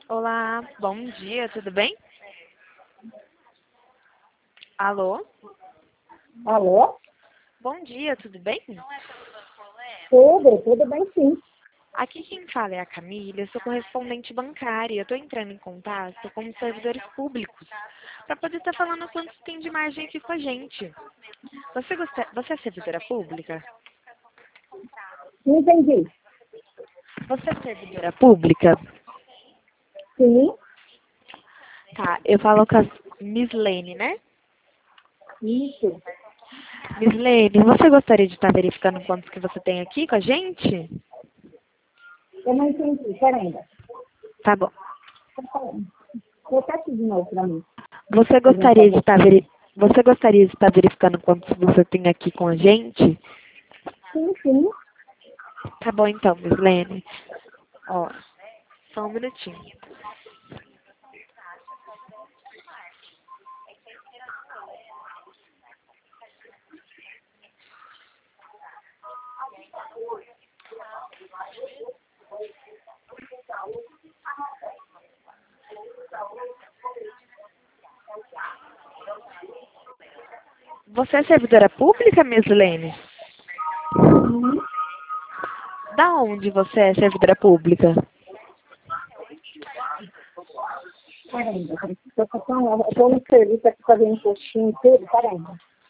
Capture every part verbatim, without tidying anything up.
Olá, bom dia, tudo bem? Alô? Alô? Bom dia, tudo bem? Tudo, tudo bem sim. Aqui quem fala é a Camila, eu sou correspondente bancária. Eu estou entrando em contato com os servidores públicos para poder estar falando quanto tem de margem aqui com a gente. Você, gosta... Você é servidora pública? Não entendi. Você é servidora pública? Sim, Tá, eu falo com a Miss Lene, né? isso. Miss Lene, você gostaria de estar verificando quantos que você tem aqui com a gente? Eu não entendi, peraí. Tá bom. Repete de novo para mim. Você Por gostaria de favor. estar veri... Você gostaria de estar verificando quantos você tem aqui com a gente? Sim, sim. Tá bom então, Miss Lene. Ó, só um minutinho. Você é servidora pública, Miss Lene? Sim. Da onde você é servidora pública? Peraí, eu estou no serviço aqui fazendo postinho e tudo, peraí.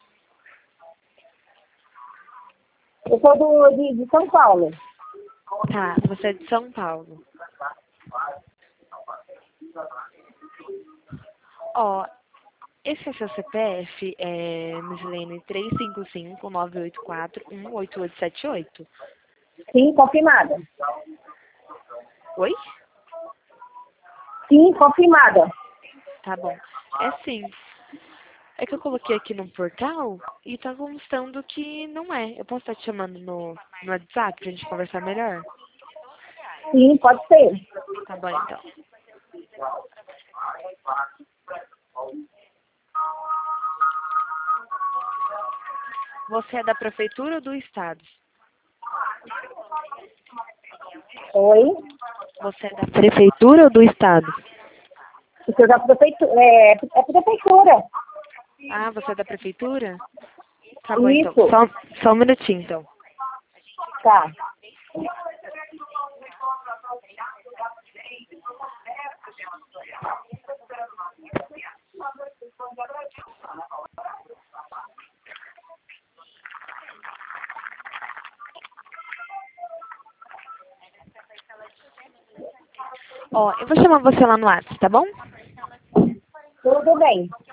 Eu sou do, de, de São Paulo. Tá, você é de São Paulo. Ó, esse é seu C P F, é, Miss Lene, três cinco cinco, nove oito quatro, um oito oito sete oito. Sim, confirmada. Oi? Sim, confirmada. Tá bom. É sim. É que eu coloquei aqui no portal e tá constando que não é. Eu posso estar te chamando no, no WhatsApp pra gente conversar melhor? Sim, pode ser. Tá bom, então. Você é da prefeitura ou do estado? Oi? Você é da prefeitura ou do estado? Eu sou da prefeitura. É, é prefeitura. Ah, você é da prefeitura? Tá bom, então. Isso. Só, só um minutinho, então. Tá. Ó, eu vou chamar você lá no WhatsApp, tá bom? Tudo bem.